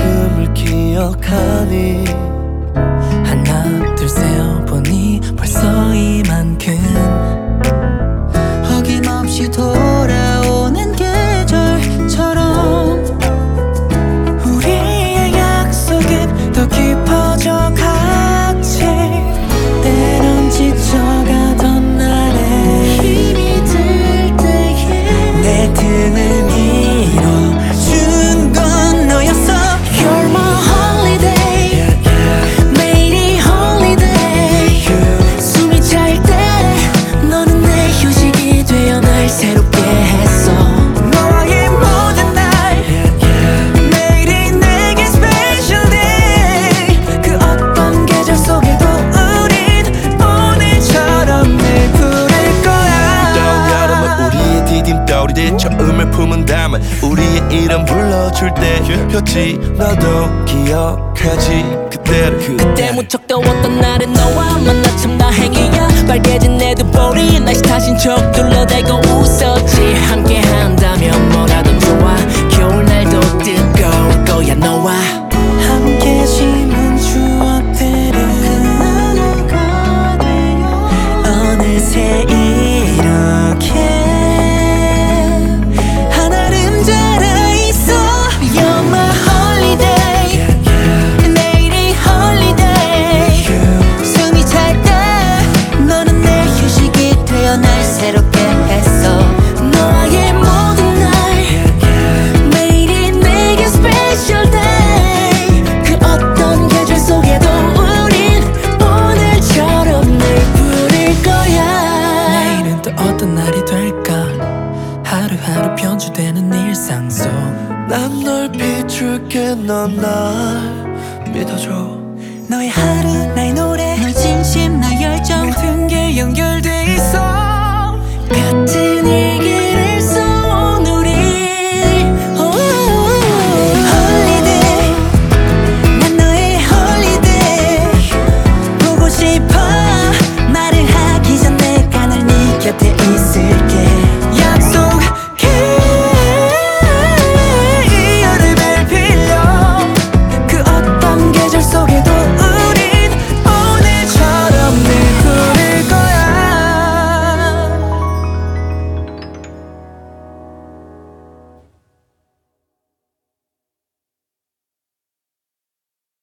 처음을 기억하니 하나 둘 세어보니 벌써 이만큼 어김없이 돌아오는 계절처럼 우리의 약속은 더 깊어져 갔지. 때론 지쳐가던 날에 힘이 들 때에 내 등을 밀어준 건 너였어. You're my holiday 매일이 holiday 숨이 찰 때 너는 내 휴식이 되어 날 새롭게 했어. 너와의 모든 날 매일이 내게 special day. 그 어떤 계절 속에도 우린 오늘처럼 늘 부를 거야. 뜨거운 여름은 우리의 디딤돌이 돼 처음을 품은 담은 우리의 이름 불러줄 때 폈지. 너도 기억하지 그때를. 그때 무척 더웠던 날은 너와 만나 참 다행이야. 빨개진 내 두 볼이 날씨 탓인 척 둘러대고 웃었지. 함께 한다면 뭐라도 좋아. 겨울날도 뜨거울 거야 너와 함께 심은 추억들은 어느새 이렇게 하나름 자라있어. You're my holiday 내일이 holiday 숨이 찰 때 너는 내 휴식이 되어 날 새롭게 했어. 너와의 모든 날 매일이 내게 special day. 그 어떤 계절 속에도 우린 오늘처럼 늘 부를 거야. 내일은 또 어떤 날이 될까. 하루하루 변주되는 일상 속 난 널 비출게 넌 날 믿어줘. 너의 하루 나의 노래 너의 진심 나의 열정 모든 게 연결돼 있어. 같은 일